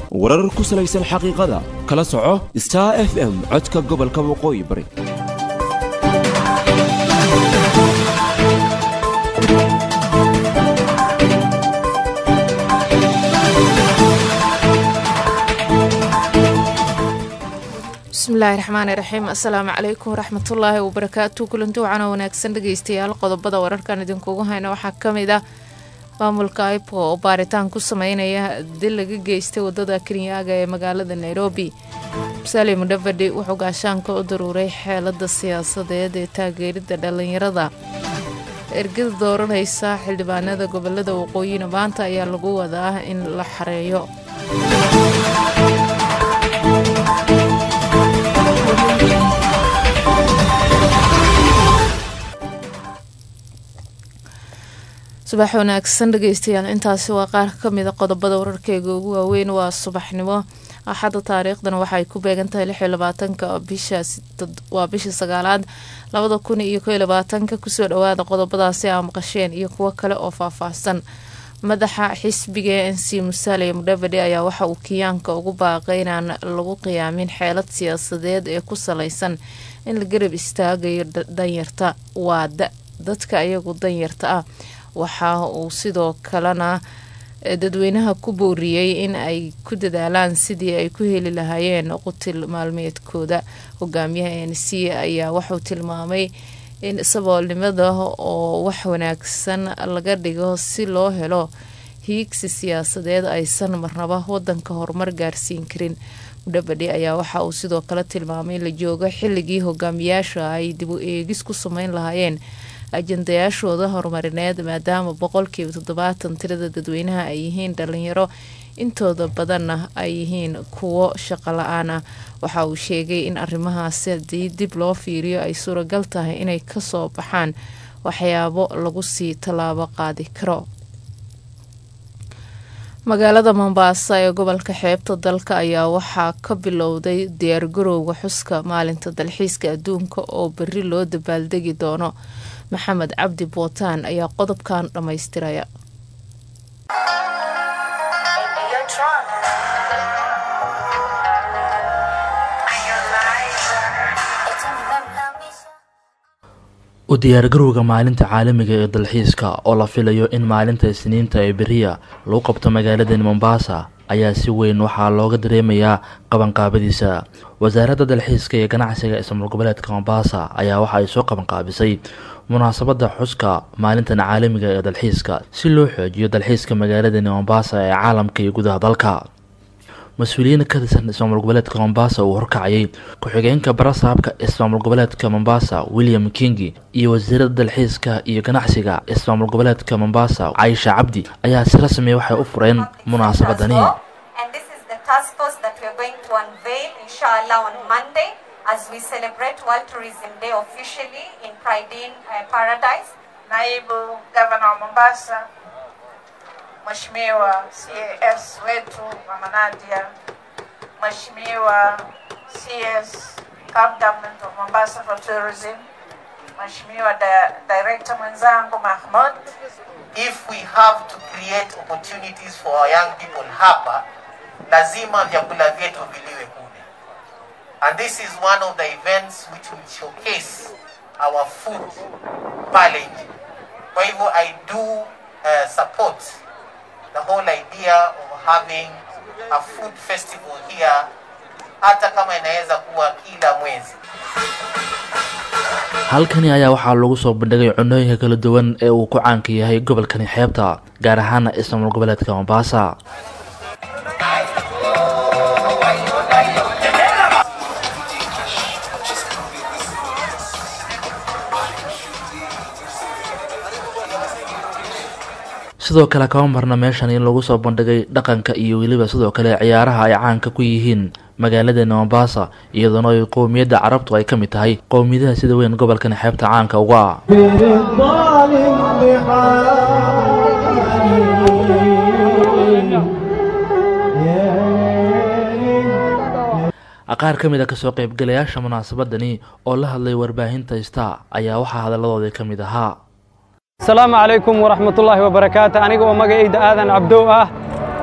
warar ku salaysan xaqiiqada kala soco Star FM codka gobolka waqooyi bari bismillaahi raxmaani raxiim assalaamu calaykum waraxmatullaahi wabarakaatu kulanti waxaana wanaagsan dhageystayaal qodobada wararkan idinkugu hayna waxaa ka mid ah maamulka IPO oo baaritaan ku sameynaya dil laga geystay wadada Kirinyaga ee magaalada Nairobi. Musaale Mudavadi wuxuu gaashaanka u daruuray xeelada siyaasadeed ee taageerida dhalinyarada. Ergada dooranaysa xildhibaanada gobolada waqooyiga maanta ayaa lagu wadaa in la xareeyo. subax wanaagsan dhageystayaal intaasi waa qaar ka mid ah qodobada wararkeega ugu waaweyn waa subaxnimo axada taariikhdan waxay ku beegantahay 26 bisha sagaalaad 2021 kusoo dhawaada qodobadaasi aan maqasheen iyo kuwo kale oo faahfaahsan. madaxa xisbiga ANC Musaale Mudavadi ayaa waxa uu kiyaanka ugu baaqay inaan lagu qiyaamin xeelad siyaasadeed ee ku salaysan in la garab istaagayo danyarta waa dadka ayagu danyarta ah. waxa uu sidoo kalena dadweynaha ku booriyay in ay ku dadaalaan sidii ay ku heli lahaayeen qutil maalmeedkooda. hogaamiyaha ANC ayaa wuxuu tilmaamay in saboolnimada oo wax wanaagsan laga dhigo si loo helo hiigsi siyaasadeed aysan marnaba wadanka horumar gaarsiin karin. Mudavadi ayaa waxa uu sidoo kale tilmaamay in la joogo xilligii hogaamiyaasha ay dib u eegis ku sameyn lahaayeen ajandayaashooda horumarineed maadaama 70% tirada dadweynaha ay yihiin dhalinyaro intooda badanna ay yihiin kuwo shaqo la'aan ah. waxa uu sheegay in arrimahaasi haddii dib loo fiiriyo ay suuragal tahay inay kasoo baxaan waxyaabo lagu sii tallaabo qaadi karo. magaalada Mombasa ee gobolka xeebta dalka ayaa waxaa ka bilowday diyaargarowga xuska maalinta dalxiiska adduunka oo berri loo dabaaldegi doono. maxamed cabdi bootaan ayaa qodobkan dhamaystiraya. u diyaargarowga maalinta caalamiga ee dalxiiska oo la filayo in maalinta Isniinta ee beriya lagu qabto magaalada Mombasa ayaa si weyn waxaa looga dareemayaa qabanqaabadiisa. wasaaradda dalxiiska iyo ganacsiga ismaamul goboleedka Mombasa ayaa waxa ay soo qabanqaabisay munaasabada xuska maalintan caalamiga ee dalxiiska si loo xoojiyo dalxiiska magaalada Mombasa ee caalamka iyo gudaha dalka. mas-uuliyiin ka tirsan ismaamul goboleedka Mombasa uu horkacayay ku-xigeenka barasaabka ismaamul goboleedka Mombasa William Kingi iyo wasiirada dalxiiska iyo ganacsiga ismaamul goboleedka Mombasa Aisha Abdi ayaa si rasmi ah waxay u fureen munaasabadani. And this is the task force that we are going to unveil inshallah on Monday as we celebrate World Tourism Day officially in Pride Paradise. Naibu Governor Mombasa Mheshimiwa CS wetu Mama Nadia, Mheshimiwa CS Camp Government of Mombasa for Tourism, Mheshimiwa Director mwenzangu Mahmoud. If we have to create opportunities for our young people hapa, lazima vyakula vyetu viliwe kule. And this is one of the events which will showcase our food palace. Kwa hivyo I do support the whole idea of having a food festival here, hata kama inaweza kuwa kila mwezi. halkani ayaa waxaa lagu soo bandhigay cunooyinka kala duwan ee uu ku caanka yahay gobolkani xeebta gaar ahaan ismaamul goboleedka Mombasa. sidoo kale kama marna meeshan in lagu soo bandhigay dhaqanka iyo weliba sidoo kale ciyaaraha ay caanka ku yihiin magaalada Mombasa iyadoo ay qowmiyadda Carabtu ay kamid tahay qowmiyadaha sida weyn gobolkan xeebta caanka uga ah. qaar kamid ah kasoo qaybgalayaasha munaasabadani oo la hadlay warbaahinta Star ayaa waxa hadaladooda kamid ahaa. السلام عليكم ورحمة الله وبركاته. أنا مجيد آذن عبدو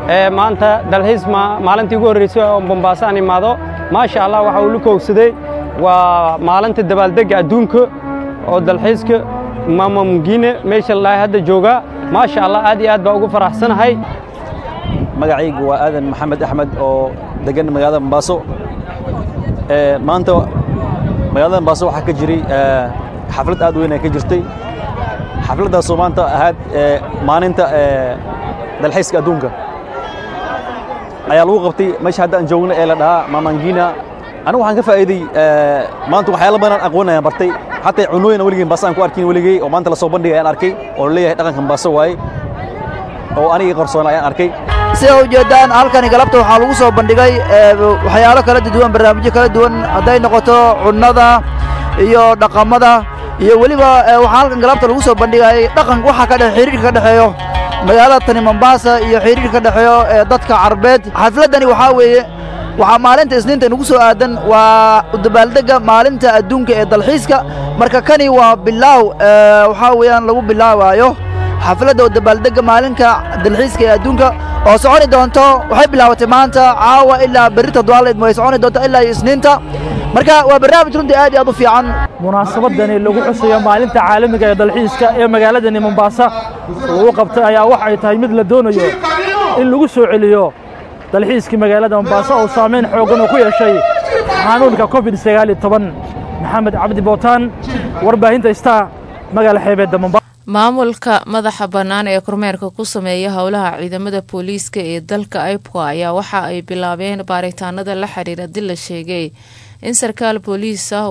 maanta dalxiis maalintii ugu horreysay oo Mombasa aan imaado maasha Allah waxa uu la koogsaday waa maalinta dabaaldega adduunka oo dalxiiska Mama Ngine meesha la hadda jooga maasha Allah aad iyo aad baa ugu faraxsanahay magacaygu waa Aadan Maxamed Axmed oo degan magaalada Mombasa maanta magaalada Mombasa waxa ka jiray xaflad aad weyn ay ka jirtay xafladdaas oo maanta ahayd maalinta dalxiiska adduunka ayaa lagu qabtay meesha hadda aan joogno ee la dhahaa Mama Ngina anigu waxaan ka faa'iiday maanta waxyaalo badan aqoon ayaan bartay حتى عنوان ولقي باسان كواركين ولقي وما أنت لصوب بندي أنا أركي ولا هذا كان باسوا واي أو أنا قرصنا أنا أركي سيو جدان هالكان قلبته حلو صوب بندي وحياله كلا دوان برنامج كلا دوان هذا نقطة عندا يو دقمدا يو ولي وحالكان قلبته لو صوب بندي دقن وحى كده حرير كده حيو مجالات تاني منباسة يو حرير كده حيو ضدك عربات حفلتني وحاوي waxaa maalinta isniinta nagu soo aadan waa dabaaldega maalinta adduunka ee dalxiiska marka kani waa bilaaw waxa weeyaan lagu bilaabayo xafladda dabaaldega maalinka dalxiiska ee adduunka oo soconi doonto waxay bilaabatay maanta caawa ilaa berrito duwaleed way soconi doonto ilaa isniinta marka waa barnaamij runtii aad iyo aad u fiican munaasabadani lagu xusayo maalinta caalamiga ee dalxiiska ee magaalada Mombasa lagu qabtay ayaa wax ay tahay mid la doonayo in lagu soo celiyo dalxiiskii magaalada Mombasa oo saameyn xooggan ku yeeshay xanuunka COVID-19 Maxamed Cabdi Bootaan warbaahinta Star magaalada xeebta Mombasa maamulka madaxa bannaan ee kormeerka ku sameeya howlaha ciidamada booliiska ee dalka IPOA ayaa waxa ay bilaabeen baaritaanada la xiriira dil la sheegay in sarkaal booliis ah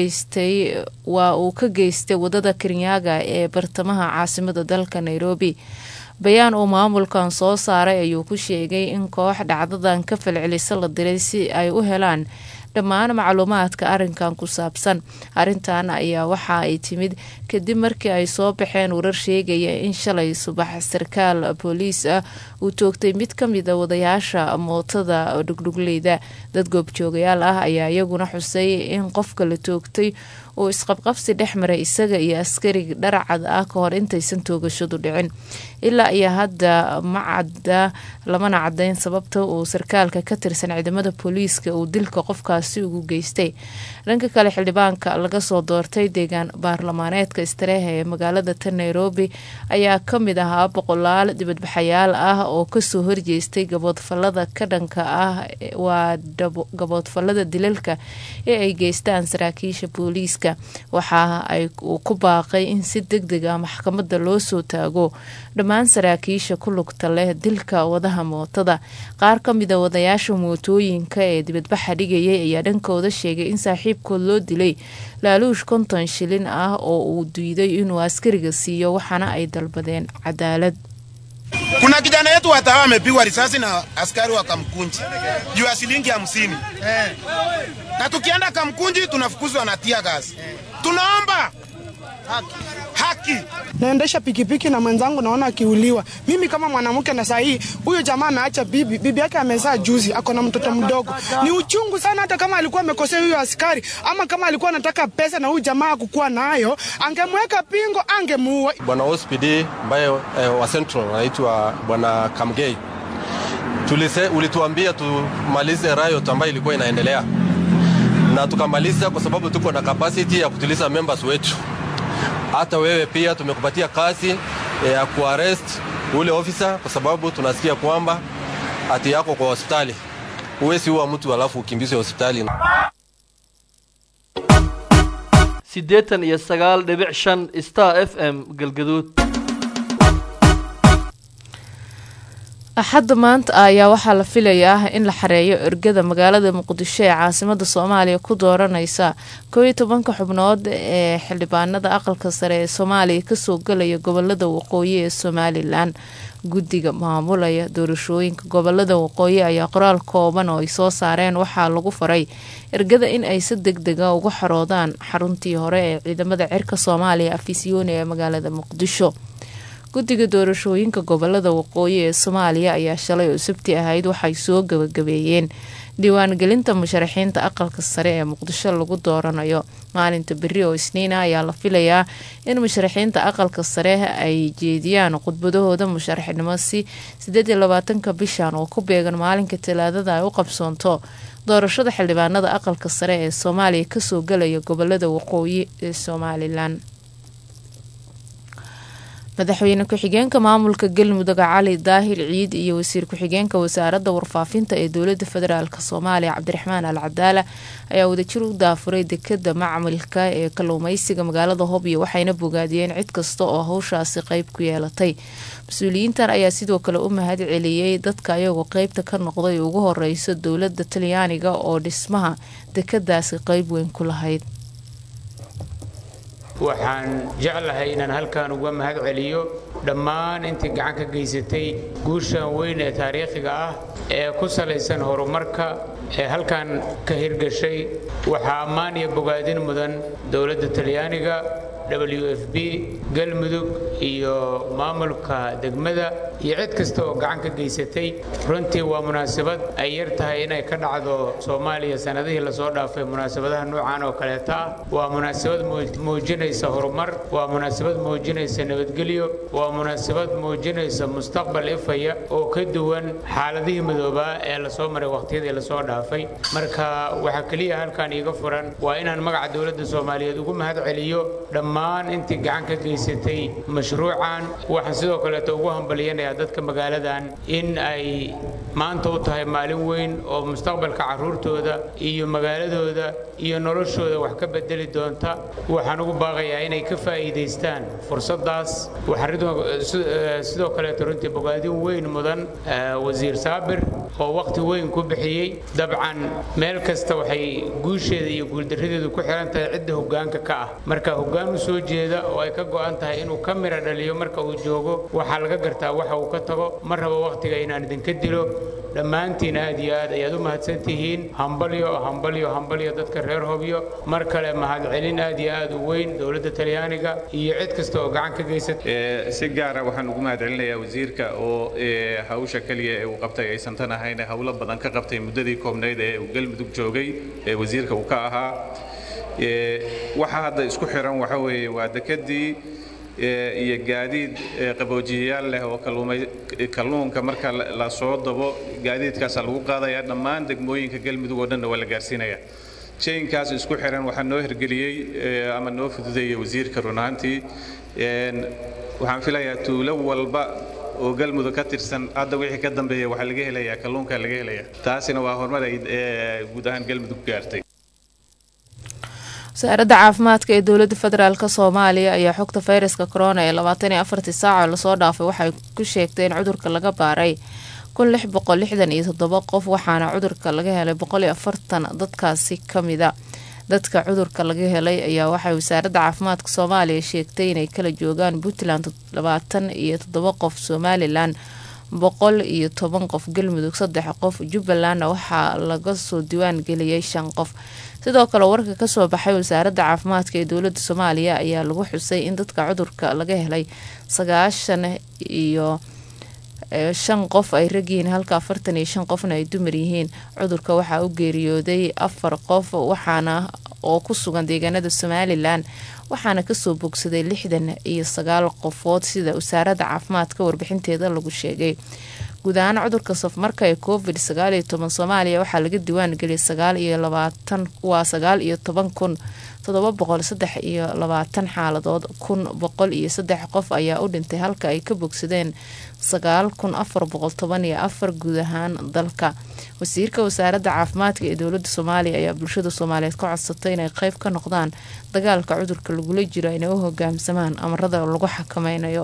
uu ka geystay wadada Kirinyaga ee bartamaha caasimada dalka Nairobi bayaan uu maamulkan soo saaray ayuu ku sheegay in koox dhacdadan ka falcelisa la diray si ay u helaan dhammaan macluumaadka arrinkan ku saabsan arrintan ayaa waxa ay timid kadib markii ay soo baxeen warar sheegaya in shalay subax sarkaal booliis ah uu toogtay mid ka mid ah wadayaasha mootada dhugdhugleyda dad goobjoogayaal ah ayaa iyaguna xusay in qofka la toogtay oo isqabqabsi dhexmaray isaga iyo askari dharcad ah ka hor intaysan toogashadu dhicin ilaa iyo hadda lamana cadayn sababta uu sarkaalka ka tirsan ciidamada booliiska uu dilka qofkaasi ugu geystay dhanka kale xildhibaanka laga soo doortay deegaan baarlamaaneedka Istarehe ee magaalada Nairobi ayaa ka mid ahaa boqolaal dibadbaxayaal ah oo kasoo horjeestay gaboodfalada ka dhanka ah waa gaboodfalada dilalka ee ay geystaan saraakiisha booliiska waxa ay ku baaqay in si degdeg ah maxkamadda loo soo taago dhammaan saraakiisha ku lugta leh dilka wadaha mootada qaar ka mid ah wadayaasha mootooyinka ee dibadbaxa dhigayay ayaa dhankooda sheegay in saaxiibkood loo dilay laaluush 50 shilin ah oo uu diiday inuu askariga siiyo waxaana ay dalbadeen cadaalad. Kuna kijana yetu watawa amepigwa risasi na askari wa Kamkunji juu ya shilingi 50. Na tukienda Kamkunji tunafukuzwa na tia gas. Tunaomba haki. Naendesha pikipiki na mwenzangu naona akiuliwa. Mimi kama mwanamke na sahi huyo jamaa ameacha bibi yake amezaa juzi, ako na mtoto mdogo. Ni uchungu sana hata kama alikuwa amekosea huyo askari ama kama alikuwa anataka pesa na huyo jamaa kukua nayo, angemweka pingo angemuua. Bwana OSPD ambaye wa Central anaitwa Bwana Kamgei. Ulituambia tumalize riot ambayo ilikuwa inaendelea. Na tukamaliza kwa sababu tuko na capacity ya kutuliza members wetu. Hata wewe pia tumekupatia kazi ya kuarrest ule officer kwa sababu tunasikia kwamba hati yako kwa hospitali. Uwezi huwa mtu alafu ukimbizwe hospitali. 89.5 Star FM Galgaduud. axadda maanta ayaa waxaa la filayaa in la xareeyo ergada magaalada Muqdisho ee caasimada Soomaaliya ku dooranaysa 12 xubnood ee xildhibaanada aqalka sare ee Soomaaliya ka soo galaya gobolada waqooyi ee Somaliland. guddiga maamulaya doorashooyinka gobolada waqooyi ayaa qoraal kooban oo ay soo saareen waxaa lagu faray ergada in ay si degdeg ah uga xaroodaan xaruntii hore ee ciidamada cirka Soomaaliya Afisyooni ee magaalada Muqdisho. guddiga doorashooyinka gobolada waqooyi ee Soomaaliya ayaa shalay oo Sabti ahayd waxay soo gabagabeeyeen diiwaangelinta musharaxiinta aqalka sare ee muqdisho lagu dooranayo maalinta beri oo isniina ayaa la filayaa in musharaxiinta aqalka sare ay jeediyaan khudbadahooda musharaxnimo si 28 bishan oo ku beegan maalinka talaadada ay u qabsoonto doorashada xildhibaanada aqalka sare ee Soomaaliya kasoo galaya gobolada waqooyi ee Somaliland. madaxweyne ku-xigeenka maamulka Galmudug Cali Daahir Ciid iyo wasiir ku-xigeenka wasaaradda warfaafinta ee dowladda federaalka Soomaaliya Cabdiraxmaan Al Cadaala ayaa wadajir u daafuray dekada macmilka ee kalluumeysiga magaalada Hobyo waxayna bogaadiyeen cid kasta oo hawshaasi qayb ku yeelatay. mas-uuliyiintan ayaa sidoo kale u mahad celiyay dadka ayagoo qaybta ka noqday ugu horeysa dowladda Talyaaniga oo dhismaha dekadaasi qayb weyn ku lahayd. waxaan jeclahay inaan halkaan uga mahad celiyo dhammaan intii gacan ka geysatay guushan weyn ee taariikhiga ah ee ku salaysan horumarka ee halkaan ka hirgashay. waxaa ammaan iyo bogaadin mudan dowladda Talyaaniga, WFP, Galmudug iyo maamulka degmada iyo cid kasta oo gacan ka geysatay. runtii waa munaasabad ay yar tahay inay ka dhacdo Soomaaliya sanadihii la soo dhaafay munaasabadaha noocan oo kale ah. waa munaasabad muujinaysa horumar, waa munaasabad muujinaysa nabadgelyo, waa munaasabad muujinaysa mustaqbal ifaya oo ka duwan xaaladihii madoobaa ee la soo maray waqtiyadii la soo dhaafay. marka waxa kaliya halkaan iiga furan waa inaan magaca dowladda Soomaaliyeed ugu mahad celiyo dhammaan intii gacan ka geysatay mashruucan. waxaan sidoo kale ugu hambaliyanayaa dadka magaaladan in ay maanta u tahay maalin weyn oo mustaqbalka caruurtooda iyo magaaladooda iyo noloshooda wax ka bedeli doonta. waxaan ugu baaqayaa inay ka faa'iideystaan fursadaas. sidoo kale runtii bogaadin weyn mudan wasiir Saabir oo waqti weyn ku bixiyay. dabcan meel kasta waxay guusheeda iyo guuldarradeedu ku xiran tahay cidda hoggaanka ka ah. marka hoggaan u soo jeeda oo ay ka go'an tahay inuu ka mira dhaliyo marka uu joogo waxaa laga gartaa waxa uu ka tago. ma rabo waqtiga inaan idinka dilo. dhammaantiin aad iyo aad ayaad u mahadsantihiin. hambalyo dadka reer Hobyo. mar kale mahad celin aad iyo aad u weyn dowladda Talyaaniga iyo cid kasta oo gacan ka geysatay. si gaar ah waxaan ugu mahad celinayaa wasiirka oo hawsha kaliya ee uu qabtay aysan tan ahayn hawlo badan ka qabtay muddadii koobnayd ee uu Galmudug joogay ee wasiirka uu ka ahaa. waxa hadda isku xiran waxa weeye waa dekadii iyo gaadiid qaboojiyayaal leh oo kalluunka marka la soo dabo gaadiidkaas lagu qaadaya dhammaan degmooyinka Galmudug oo dhan waa la gaarsiinaya. chainkaas isku xiran waxa noo hirgeliyay ama noo fududeeyay wasiirka runaantii. waxaan filayaa tuulo walba oo Galmudug ka tirsan hadda wixii ka dambeeyay waxa laga helayaa kalluunka laga helayaa. taasina waa horumar ay guud ahaan Galmudug gaartay. wasaaradda caafimaadka ee dowladda federaalka Soomaaliya ayaa xogta fayraska corona ee 24 saac la soo dhaafay waxay ku sheegtay in cudurka laga baaray 1667 qof waxaana cudurka laga helay 140 dadkaasi kamida. dadka cudurka laga helay ayaa waxay wasaaradda caafimaadka Soomaaliya sheegtay inay kala joogaan Puntland 27 qof, Somaliland 110 qof, Galmudug 3 qof, Jubbaland waxaa laga soo diiwaan geliyay 5 qof. sidoo kale warka ka soo baxay wasaaradda caafimaadka ee dowladda Soomaaliya ayaa lagu xusay in dadka cudurka laga helay 95 qof ay rag yihiin halka 45 qofna ay dumar yihiin. cudurka waxaa u geeriyooday 4 qof waxaana oo ku sugan deegaanada Somaliland waxaana kasoo bogsaday 69 qofood sida wasaaradda caafimaadka warbixinteeda lagu sheegay. guud ahaan cudurka safmarka ee COVID-19 Soomaaliya waxaa laga diiwaan geliyay 19,723 xaaladood. 103 qof ayaa u dhintay halka ay ka bogsadeen 9,414 guud ahaan dalka. wasiirka wasaaradda caafimaadka ee dowladda Soomaaliya ayaa bulshada Soomaaliyeed ka codsatay inay qayb ka noqdaan dagaalka cudurka lagula jiro inay u hogaamsamaan amarada lagu xakameynayo.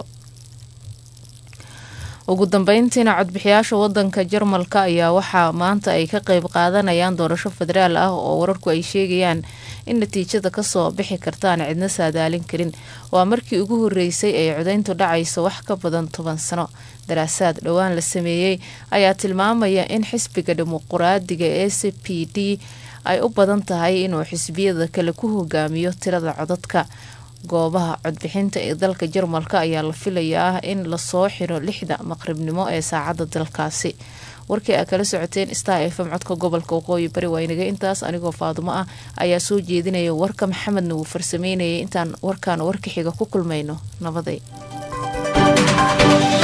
ugu dambeyntiina codbixiyaasha wadanka Jarmalka ayaa waxaa maanta ay ka qayb qaadanayaan doorasho federaal ah oo wararku ay sheegayaan in natiijada kasoo bixi kartaan cidna saadaalin karin. waa markii ugu horeysay ay codayntu dhacayso wax ka badan 10 sano. daraasaad dhowaan la sameeyay ayaa tilmaamaya in xisbiga dimuqraadiga ee SPD ay u badan tahay inuu xisbiyada kale ku hogaamiyo tirada codadka. goobaha codbixinta ee dalka Jarmalka ayaa la filayaa in la soo xiro 6 maqribnimo ee saacada dalkaasi. warkii aa kala socoteen Star FM codka gobolka waqooyi bari waa inaga intaas anigoo Faadumo ah ayaa soo jeedinaya warka Maxamedna uu farsameynayay intaan warkaan warka xiga ku kulmayno nabaday